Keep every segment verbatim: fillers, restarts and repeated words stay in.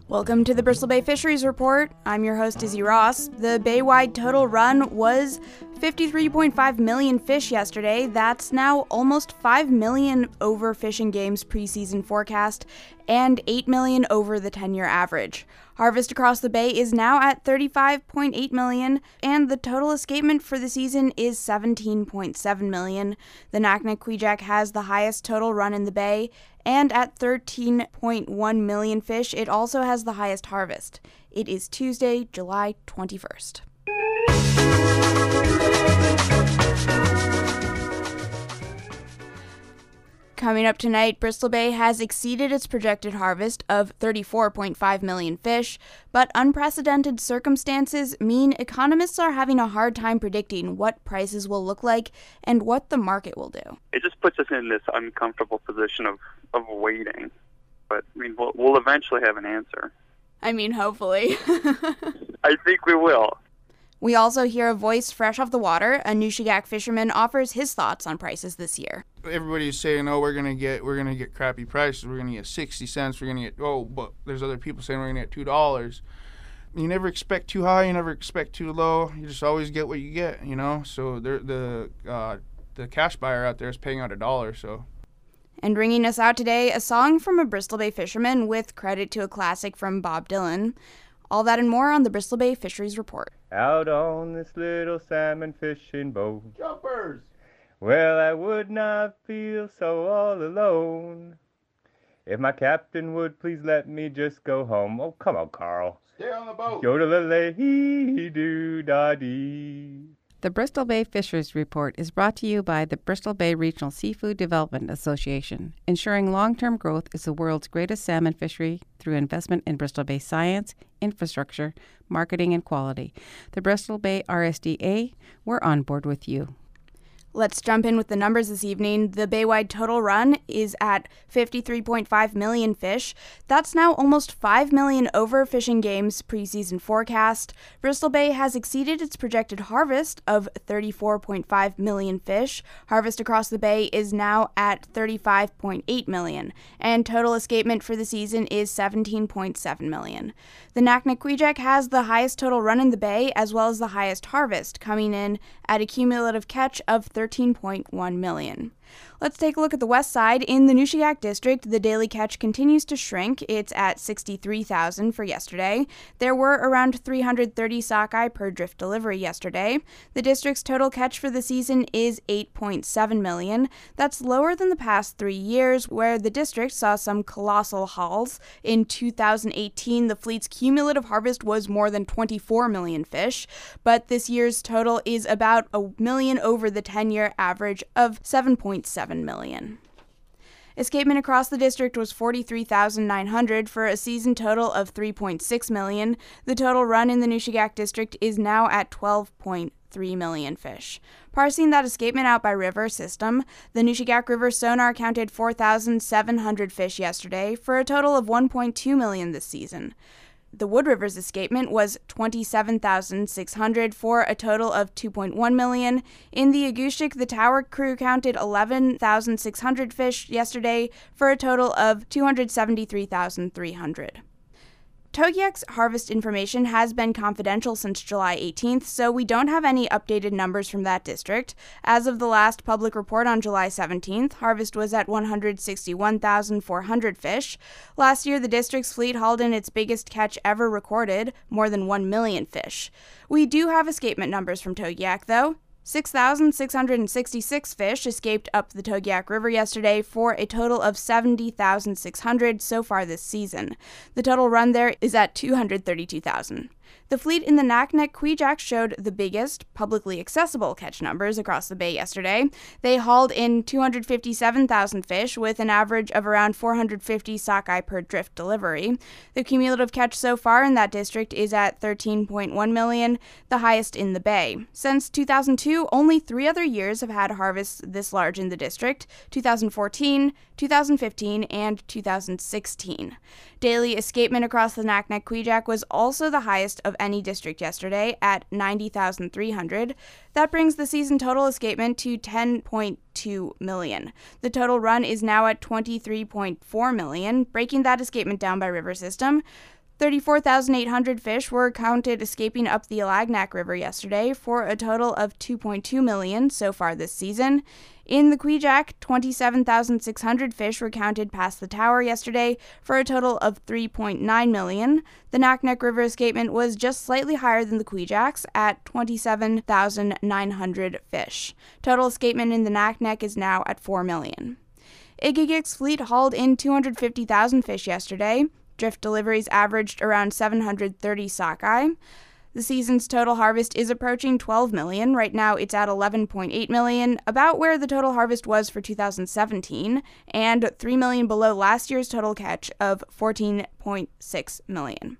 Welcome to the Bristol Bay Fisheries Report. I'm your host, Izzy Ross. The bay-wide total run was fifty-three point five million fish yesterday. That's now almost five million over Fish and Game's preseason forecast and eight million over the ten-year average. Harvest across the bay is now at thirty-five point eight million, and the total escapement for the season is seventeen point seven million. The Naknek-Kvichak has the highest total run in the bay, and at thirteen point one million fish, it also has the highest harvest. It is Tuesday, July twenty-first. Coming up tonight, Bristol Bay has exceeded its projected harvest of thirty-four point five million fish, but unprecedented circumstances mean economists are having a hard time predicting what prices will look like and what the market will do. It just puts us in this uncomfortable position of, of waiting, but I mean, we'll, we'll eventually have an answer. I mean, hopefully. I think we will. We also hear a voice fresh off the water. A Nushagak fisherman offers his thoughts on prices this year. Everybody's saying, "Oh, we're gonna get we're gonna get crappy prices. We're gonna get sixty cents. We're gonna get oh," but there's other people saying we're gonna get two dollars. You never expect too high. You never expect too low. You just always get what you get. You know. So the uh, the cash buyer out there is paying out a dollar. So. And bringing us out today, a song from a Bristol Bay fisherman with credit to a classic from Bob Dylan. All that and more on the Bristol Bay Fisheries Report. Out on this little salmon fishing boat. Jumpers! Well, I would not feel so all alone if my captain would please let me just go home. Oh, come on, Carl. Stay on the boat. Yodelay-doo-da-dee. The Bristol Bay Fisheries Report is brought to you by the Bristol Bay Regional Seafood Development Association, ensuring long-term growth is the world's greatest salmon fishery through investment in Bristol Bay science, infrastructure, marketing, and quality. The Bristol Bay R S D A, we're on board with you. Let's jump in with the numbers this evening. The bay-wide total run is at fifty-three point five million fish. That's now almost five million over Fish and Game's preseason forecast. Bristol Bay has exceeded its projected harvest of thirty-four point five million fish. Harvest across the bay is now at thirty-five point eight million, and total escapement for the season is seventeen point seven million. The Naknek-Kvichak has the highest total run in the bay as well as the highest harvest, coming in at a cumulative catch of thirteen point one million. Let's take a look at the west side. In the Nushagak district, the daily catch continues to shrink. It's at sixty-three thousand for yesterday. There were around three hundred thirty sockeye per drift delivery yesterday. The district's total catch for the season is eight point seven million. That's lower than the past three years, where the district saw some colossal hauls. In two thousand eighteen, the fleet's cumulative harvest was more than twenty-four million fish, but this year's total is about a million over the ten-year average of seven point seven million. Escapement across the district was forty-three thousand nine hundred for a season total of three point six million. The total run in the Nushagak district is now at twelve point three million fish. Parsing that escapement out by river system, the Nushagak River sonar counted four thousand seven hundred fish yesterday for a total of one point two million this season. The Wood River's escapement was twenty-seven thousand six hundred for a total of two point one million. In the Agushik, the tower crew counted eleven thousand six hundred fish yesterday for a total of two hundred seventy-three thousand three hundred. Togiak's harvest information has been confidential since July eighteenth, so we don't have any updated numbers from that district. As of the last public report on July seventeenth, harvest was at one hundred sixty-one thousand four hundred fish. Last year, the district's fleet hauled in its biggest catch ever recorded, more than one million fish. We do have escapement numbers from Togiak, though. six thousand six hundred sixty-six fish escaped up the Togiak River yesterday for a total of seventy thousand six hundred so far this season. The total run there is at two hundred thirty-two thousand. The fleet in the Naknek-Kvichak showed the biggest publicly accessible catch numbers across the bay yesterday. They hauled in two hundred fifty-seven thousand fish with an average of around four hundred fifty sockeye per drift delivery. The cumulative catch so far in that district is at thirteen point one million, the highest in the bay. Since two thousand two, only three other years have had harvests this large in the district: two thousand fourteen, two thousand fifteen, and two thousand sixteen. Daily escapement across the Naknek-Kvichak was also the highest of any district yesterday at ninety thousand three hundred. That brings the season total escapement to ten point two million. The total run is now at twenty-three point four million. Breaking that escapement down by river system, thirty-four thousand eight hundred fish were counted escaping up the Alagnak River yesterday for a total of two point two million so far this season. In the Kvichak, twenty-seven thousand six hundred fish were counted past the tower yesterday for a total of three point nine million. The Naknek River escapement was just slightly higher than the Kvichak's at twenty-seven thousand nine hundred fish. Total escapement in the Naknek is now at four million. Igigik's fleet hauled in two hundred fifty thousand fish yesterday. Drift deliveries averaged around seven hundred thirty sockeye. The season's total harvest is approaching twelve million. Right now it's at eleven point eight million, about where the total harvest was for two thousand seventeen, and three million below last year's total catch of fourteen point six million.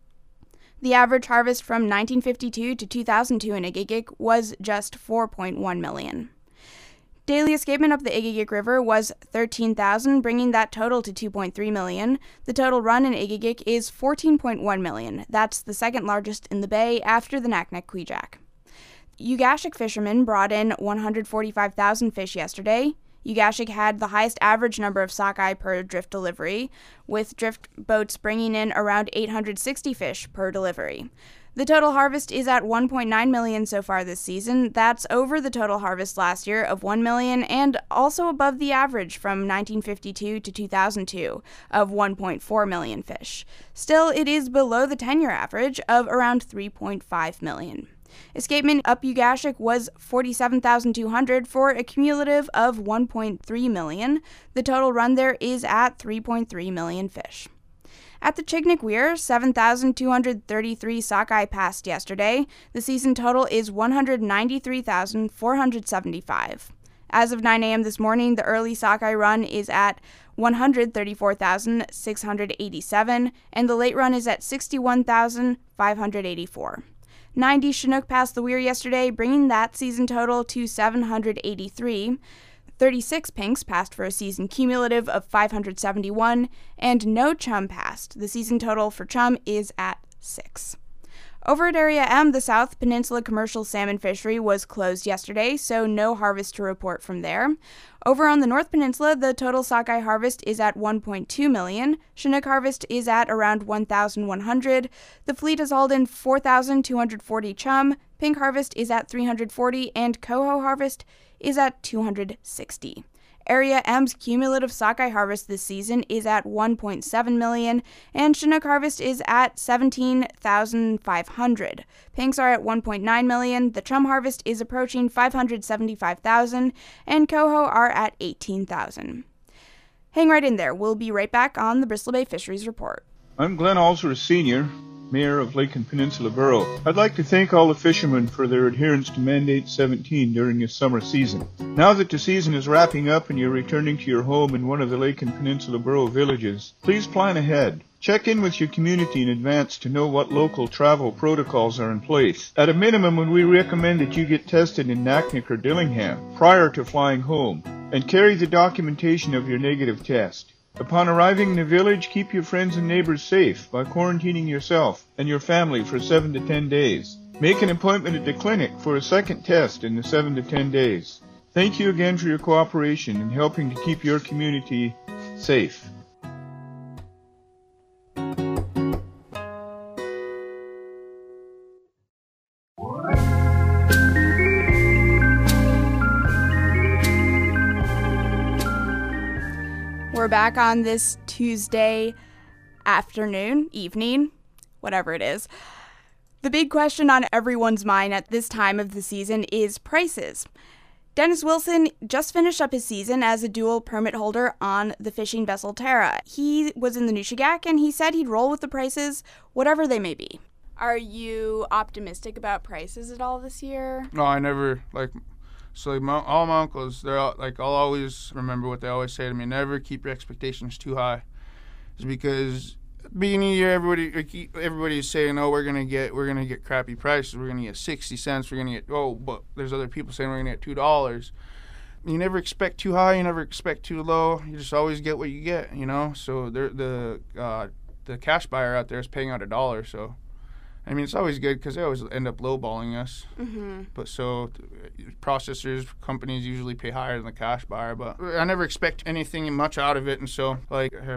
The average harvest from nineteen fifty-two to two thousand two in Igigik was just four point one million. Daily escapement up the Igigik River was thirteen thousand, bringing that total to two point three million. The total run in Igigik is fourteen point one million. That's the second largest in the bay after the Naknek Kvichak. Ugashik fishermen brought in one hundred forty-five thousand fish yesterday. Ugashik had the highest average number of sockeye per drift delivery, with drift boats bringing in around eight hundred sixty fish per delivery. The total harvest is at one point nine million so far this season. That's over the total harvest last year of one million and also above the average from nineteen fifty-two to two thousand two of one point four million fish. Still, it is below the ten-year average of around three point five million. Escapement up Ugashik was forty-seven thousand two hundred for a cumulative of one point three million. The total run there is at three point three million fish. At the Chignik Weir, seven thousand two hundred thirty-three sockeye passed yesterday. The season total is one hundred ninety-three thousand four hundred seventy-five. As of nine a.m. this morning, the early sockeye run is at one hundred thirty-four thousand six hundred eighty-seven, and the late run is at sixty-one thousand five hundred eighty-four. ninety Chinook passed the weir yesterday, bringing that season total to seven hundred eighty-three. thirty-six pinks passed for a season cumulative of five hundred seventy-one, and no chum passed. The season total for chum is at six. Over at Area M, the South Peninsula commercial salmon fishery was closed yesterday, so no harvest to report from there. Over on the North Peninsula, the total sockeye harvest is at one point two million. Chinook harvest is at around one thousand one hundred. The fleet has hauled in four thousand two hundred forty chum. Pink harvest is at three hundred forty, and coho harvest is at two hundred sixty. Area M's cumulative sockeye harvest this season is at one point seven million, and Chinook harvest is at seventeen thousand five hundred. Pinks are at one point nine million, the chum harvest is approaching five hundred seventy-five thousand, and coho are at eighteen thousand. Hang right in there. We'll be right back on the Bristol Bay Fisheries Report. I'm Glenn Alser, Senior, Mayor of Lake and Peninsula Borough. I'd like to thank all the fishermen for their adherence to Mandate seventeen during this summer season. Now that the season is wrapping up and you're returning to your home in one of the Lake and Peninsula Borough villages, please plan ahead. Check in with your community in advance to know what local travel protocols are in place. At a minimum, we recommend that you get tested in Naknek or Dillingham prior to flying home, and carry the documentation of your negative test. Upon arriving in the village, keep your friends and neighbors safe by quarantining yourself and your family for seven to ten days. Make an appointment at the clinic for a second test in the seven to ten days. Thank you again for your cooperation in helping to keep your community safe. We're back on this Tuesday afternoon, evening, whatever it is. The big question on everyone's mind at this time of the season is prices. Dennis Wilson just finished up his season as a dual permit holder on the fishing vessel Tara. He was in the Nushagak and he said he'd roll with the prices, whatever they may be. Are you optimistic about prices at all this year? No, I never, like... So like my, all my uncles, they're all, like, I'll always remember what they always say to me: never keep your expectations too high. It's because beginning of the year, everybody everybody's saying, oh, we're gonna get we're gonna get crappy prices. We're gonna get sixty cents. We're gonna get oh, but there's other people saying we're gonna get two dollars. You never expect too high. You never expect too low. You just always get what you get. You know. So the uh, the cash buyer out there is paying out a dollar. So. I mean, it's always good because they always end up lowballing us. Mm-hmm. But so processors, companies usually pay higher than the cash buyer. But I never expect anything much out of it. And so, like, I had my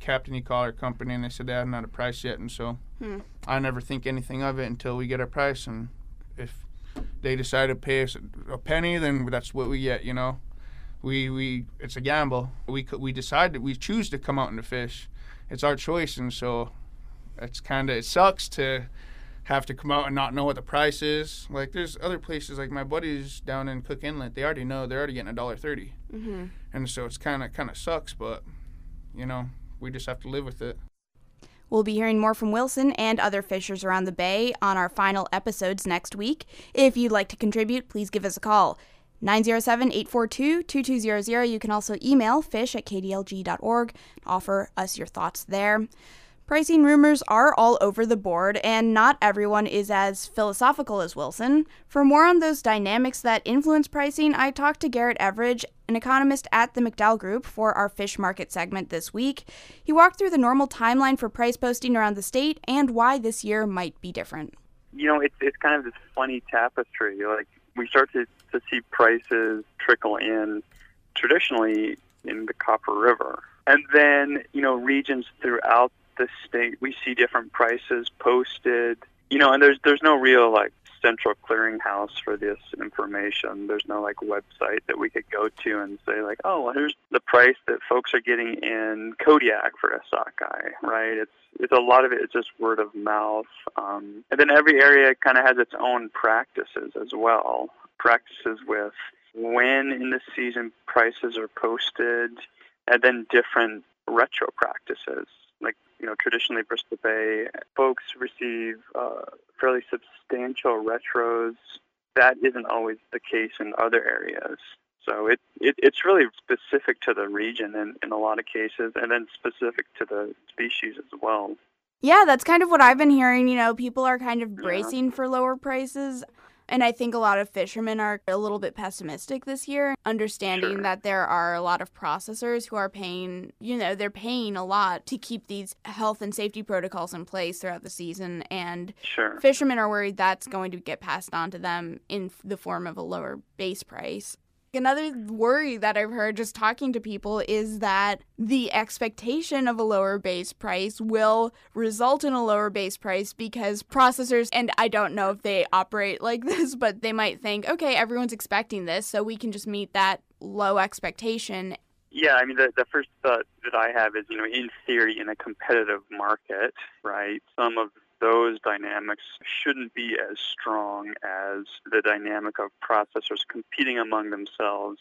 Captain E-Collar Company, and they said they hadn't had a price yet, and so Hmm. I never think anything of it until we get our price, and if they decide to pay us a penny, then that's what we get, you know. We we it's a gamble. We we decide that we choose to come out and to fish. It's our choice, and so it's kind of it sucks to have to come out and not know what the price is. Like there's other places, like my buddies down in Cook Inlet, they already know they're already getting a dollar thirty, Mm-hmm. and so it's kind of kind of sucks, but you know we just have to live with it. We'll be hearing more from Wilson and other fishers around the bay on our final episodes next week. If you'd like to contribute, please give us a call. nine oh seven, eight four two, two two zero zero. You can also email fish at k d l g dot org. Offer us your thoughts there. Pricing rumors are all over the board, and not everyone is as philosophical as Wilson. For more on those dynamics that influence pricing, I talked to Garrett Everidge, an economist at the McDowell Group, for our fish market segment this week. He walked through the normal timeline for price posting around the state and why this year might be different. You know, it's it's kind of this funny tapestry. Like we start to, to see prices trickle in traditionally in the Copper River. And then, you know, regions throughout the state, we see different prices posted, you know, and there's there's no real like central clearinghouse for this information. There's no like website that we could go to and say like, oh, well, here's the price that folks are getting in Kodiak for a sockeye, right? It's it's a lot of it is just word of mouth, um, and then every area kind of has its own practices as well. Practices with when in the season prices are posted, and then different retro practices. Like, you know, traditionally Bristol Bay folks receive uh, fairly substantial retros. That isn't always the case in other areas. So it, it it's really specific to the region in, in a lot of cases, and then specific to the species as well. Yeah, that's kind of what I've been hearing. You know, people are kind of Yeah. bracing for lower prices. And I think a lot of fishermen are a little bit pessimistic this year, understanding Sure. that there are a lot of processors who are paying, you know, they're paying a lot to keep these health and safety protocols in place throughout the season. And Sure. fishermen are worried that's going to get passed on to them in the form of a lower base price. Another worry that I've heard just talking to people is that the expectation of a lower base price will result in a lower base price because processors, and I don't know if they operate like this, but they might think, okay, everyone's expecting this, so we can just meet that low expectation. Yeah, I mean, the, the first thought that I have is, you know, in theory, in a competitive market, right, some of those dynamics shouldn't be as strong as the dynamic of processors competing among themselves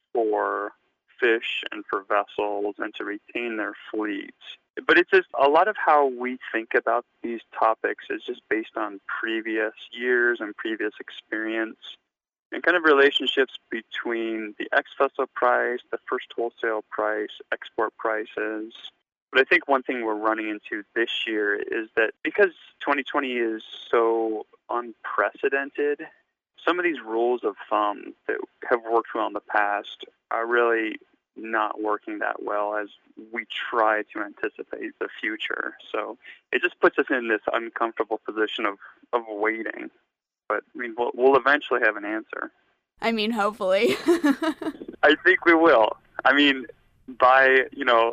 for fish and for vessels and to retain their fleets. But it's just a lot of how we think about these topics is just based on previous years and previous experience and kind of relationships between the ex-vessel price, the first wholesale price, export prices. But I think one thing we're running into this year is that because twenty twenty is so unprecedented, some of these rules of thumb that have worked well in the past are really not working that well as we try to anticipate the future. So it just puts us in this uncomfortable position of, of waiting. But I mean, we'll, we'll eventually have an answer. I mean, hopefully. I think we will. I mean, by, you know,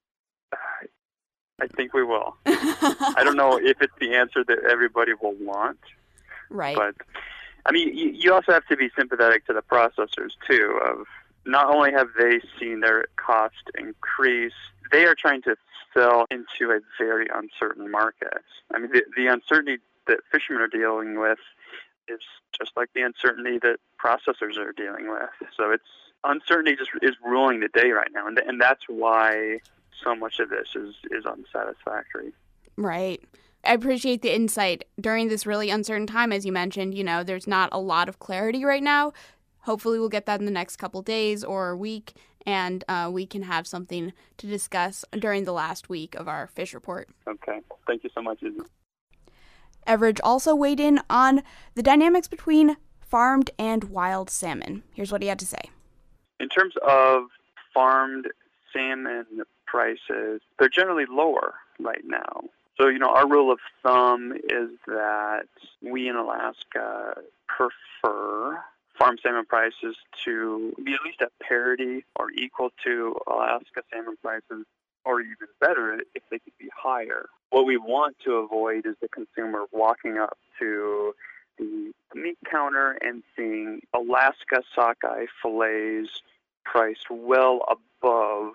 I think we will. I don't know if it's the answer that everybody will want. Right. But, I mean, you, you also have to be sympathetic to the processors, too, of not only have they seen their cost increase, they are trying to sell into a very uncertain market. I mean, the, the uncertainty that fishermen are dealing with is just like the uncertainty that processors are dealing with. So it's uncertainty just is ruling the day right now, and and that's why so much of this is, is unsatisfactory. Right. I appreciate the insight during this really uncertain time. As you mentioned, you know, there's not a lot of clarity right now. Hopefully we'll get that in the next couple days or a week, and uh, we can have something to discuss during the last week of our fish report. Okay. Thank you so much, Izzy. Everidge also weighed in on the dynamics between farmed and wild salmon. Here's what he had to say. In terms of farmed salmon prices, they're generally lower right now. So, you know, our rule of thumb is that we in Alaska prefer farm salmon prices to be at least at parity or equal to Alaska salmon prices or even better if they could be higher. What we want to avoid is the consumer walking up to the meat counter and seeing Alaska sockeye fillets priced well above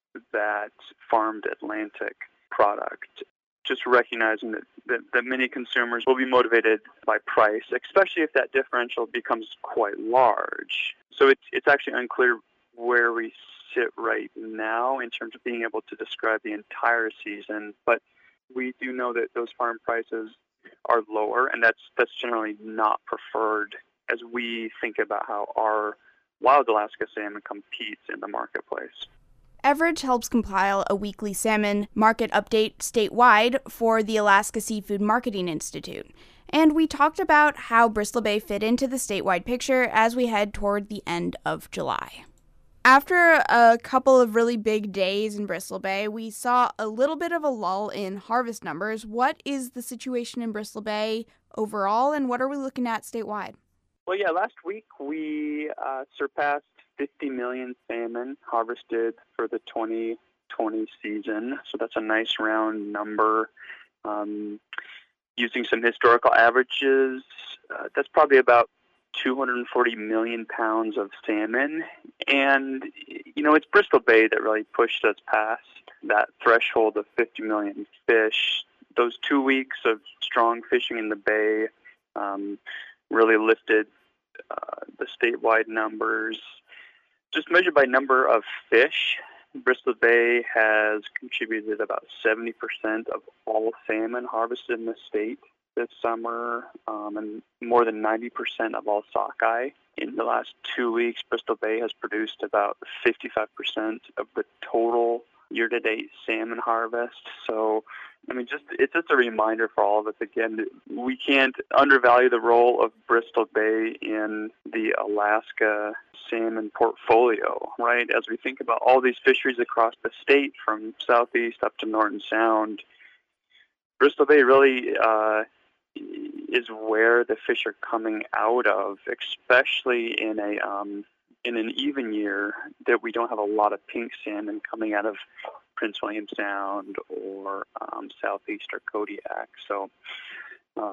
that farmed Atlantic product. Just recognizing that, that, that many consumers will be motivated by price, especially if that differential becomes quite large. So it's, it's actually unclear where we sit right now in terms of being able to describe the entire season, but we do know that those farm prices are lower, and that's that's generally not preferred as we think about how our wild Alaska salmon competes in the marketplace. Everidge helps compile a weekly salmon market update statewide for the Alaska Seafood Marketing Institute, and we talked about how Bristol Bay fit into the statewide picture as we head toward the end of July. After a couple of really big days in Bristol Bay, we saw a little bit of a lull in harvest numbers. What is the situation in Bristol Bay overall, and what are we looking at statewide? Well, yeah, last week we uh, surpassed fifty million salmon harvested for the twenty twenty season, so that's a nice round number. Um, using some historical averages, uh, that's probably about two hundred forty million pounds of salmon. And, you know, it's Bristol Bay that really pushed us past that threshold of fifty million fish. Those two weeks of strong fishing in the bay um, really lifted uh, the statewide numbers. Just measured by number of fish, Bristol Bay has contributed about seventy percent of all salmon harvested in the state this summer, um, and more than ninety percent of all sockeye. In the last two weeks, Bristol Bay has produced about fifty-five percent of the total year-to-date salmon harvest. So, I mean, just it's just a reminder for all of us, again, that we can't undervalue the role of Bristol Bay in the Alaska salmon portfolio, right? As we think about all these fisheries across the state, from southeast up to Norton Sound, Bristol Bay really uh, is where the fish are coming out of, especially in a um, in an even year that we don't have a lot of pink salmon coming out of Prince William Sound or um, southeast or Kodiak. So um,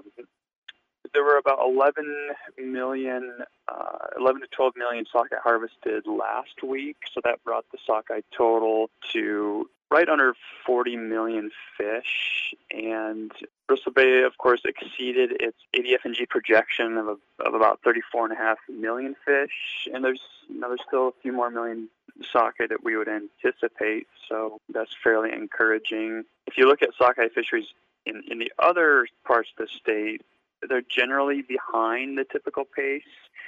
there were about eleven million, uh, eleven to twelve million sockeye harvested last week. So that brought the sockeye total to right under forty million fish. And Bristol Bay, of course, exceeded its A D F N G projection of, a, of about thirty-four point five million fish. And there's, you know, there's still a few more million sockeye that we would anticipate. So that's fairly encouraging. If you look at sockeye fisheries in, in the other parts of the state, they're generally behind the typical pace.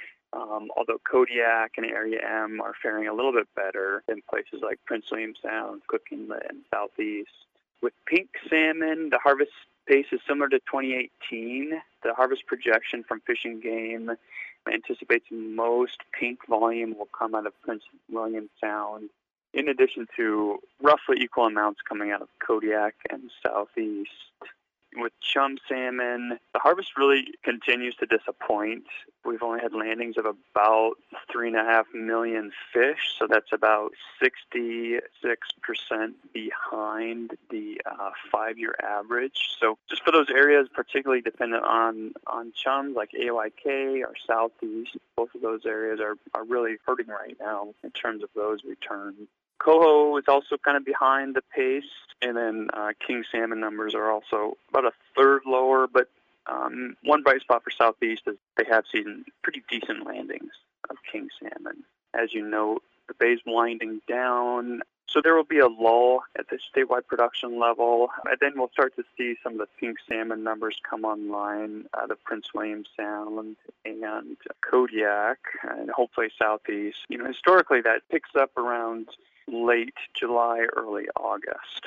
Um, although Kodiak and Area M are faring a little bit better than places like Prince William Sound, Cook Inlet, and Southeast. With pink salmon, the harvest pace is similar to twenty eighteen. The harvest projection from Fish and Game anticipates most pink volume will come out of Prince William Sound, in addition to roughly equal amounts coming out of Kodiak and Southeast. With chum salmon, the harvest really continues to disappoint. We've only had landings of about three and a half million fish, so that's about sixty-six percent behind the uh, five-year average. So just for those areas particularly dependent on, on chums like A Y K or Southeast, both of those areas are, are really hurting right now in terms of those returns. Coho is also kind of behind the pace, and then uh, king salmon numbers are also about a third lower, but um, one bright spot for Southeast is they have seen pretty decent landings of king salmon. As you know, the bay's winding down, so there will be a lull at the statewide production level, and then we'll start to see some of the pink salmon numbers come online out of Prince William Sound and Kodiak, and hopefully Southeast. You know, historically that picks up around late July, early August.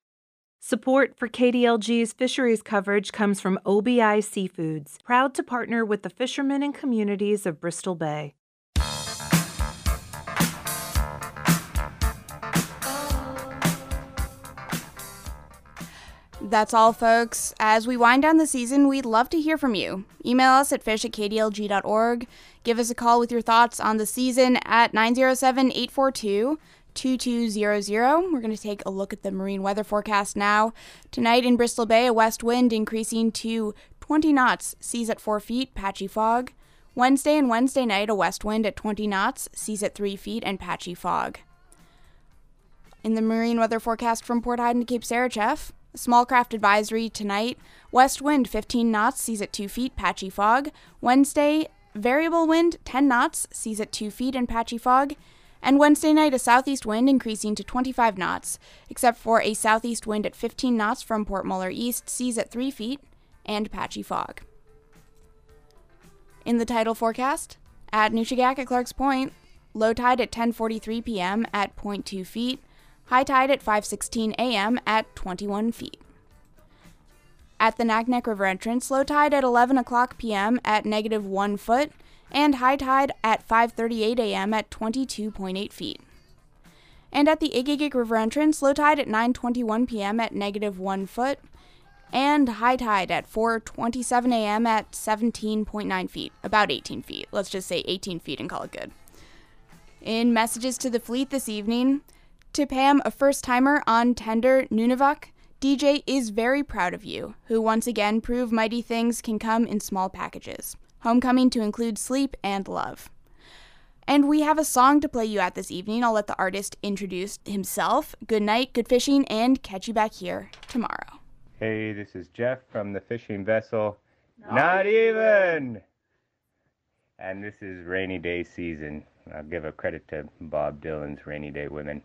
Support for K D L G's fisheries coverage comes from O B I Seafoods, proud to partner with the fishermen and communities of Bristol Bay. That's all, folks. As we wind down the season, we'd love to hear from you. Email us at fish at k d l g dot org. Give us a call with your thoughts on the season at nine oh seven, eight four two, two two zero zero. We're going to take a look at the marine weather forecast now. Tonight in Bristol Bay, a west wind increasing to twenty knots, seas at four feet, patchy fog. Wednesday and Wednesday night, a west wind at twenty knots, seas at three feet, and patchy fog. In the marine weather forecast from Port Hyden to Cape Sarachev, a small craft advisory tonight, west wind fifteen knots, seas at two feet, patchy fog. Wednesday, variable wind ten knots, seas at two feet, and patchy fog. And Wednesday night, a southeast wind increasing to twenty-five knots, except for a southeast wind at fifteen knots from Port Muller east, seas at three feet, and patchy fog. In the tidal forecast, at Nushagak at Clark's Point, low tide at ten forty-three p.m. at zero point two feet, high tide at five sixteen a.m. at twenty-one feet. At the Naknek River entrance, low tide at eleven o'clock p.m. at negative one foot, and high tide at five thirty-eight a.m. at twenty-two point eight feet. And at the Igigik River entrance, low tide at nine twenty-one p.m. at negative one foot, and high tide at four twenty-seven a.m. at seventeen point nine feet, about eighteen feet. Let's just say eighteen feet and call it good. In messages to the fleet this evening, to Pam, a first-timer on tender Nunavut, D J is very proud of you, who once again prove mighty things can come in small packages. Homecoming to include sleep and love. And we have a song to play you at this evening. I'll let the artist introduce himself. Good night, good fishing, and catch you back here tomorrow. Hey, this is Jeff from the fishing vessel. Not, Not even! And this is Rainy Day Season. I'll give a credit to Bob Dylan's Rainy Day Women.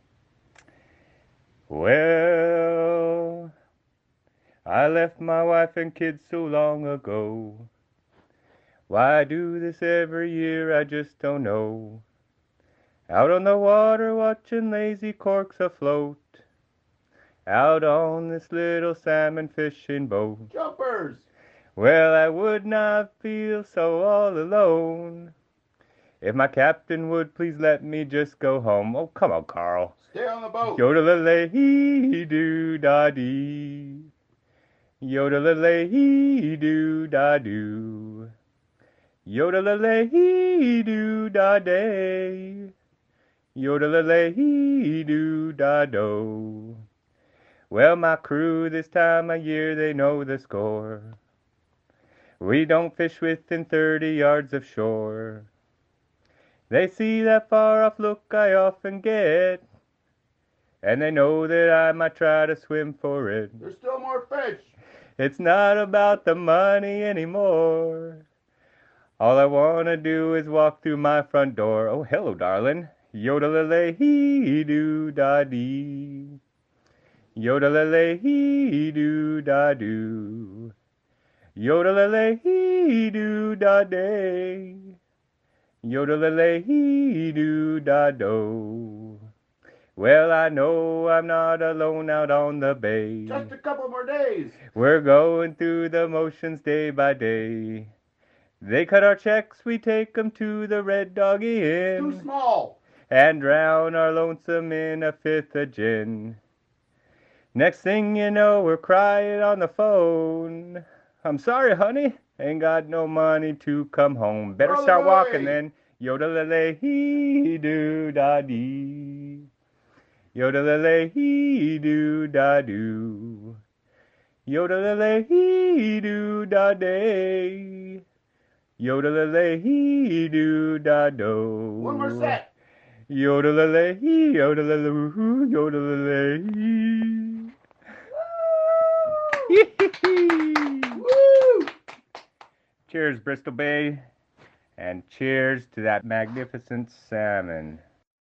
Well, I left my wife and kids so long ago. Why I do this every year, I just don't know. Out on the water watching lazy corks afloat. Out on this little salmon fishing boat. Jumpers! Well, I would not feel so all alone if my captain would please let me just go home. Oh, come on, Carl. Stay on the boat. Yodel-a-lay-doo-da-dee. Yodel-a-lay-doo-da-doo. Yodel-a-lay-doo-da-day. Yodel-a-lay-doo-da-do. Well, my crew this time of year, they know the score. We don't fish within thirty yards of shore. They see that far-off look I often get, and they know that I might try to swim for it. There's still more fish. It's not about the money anymore. All I want to do is walk through my front door. Oh, hello, darling. Yodel-a-lay-doo-da-dee. Yodel-a-lay-doo-da-doo. Yodel-a-lay-doo-da-day. Yodel-a-lay-doo-da-do. Well, I know I'm not alone out on the bay. Just a couple more days. We're going through the motions day by day. They cut our checks, we take 'em to the Red Doggy Inn. Too small. And drown our lonesome in a fifth of gin. Next thing you know, we're crying on the phone. I'm sorry, honey, ain't got no money to come home. Better Roll start away. walking then. Yodel-a-lay-doo-da-dee. Yodel-a-lay-doo-da-doo. Yodel-a-lay-doo-da-day. Yodel-a-lay-doo-da-do. One more set. Yodel-a-lay, yodel-a-loo, yodel-a-lay. Woo! Cheers, Bristol Bay, and cheers to that magnificent salmon.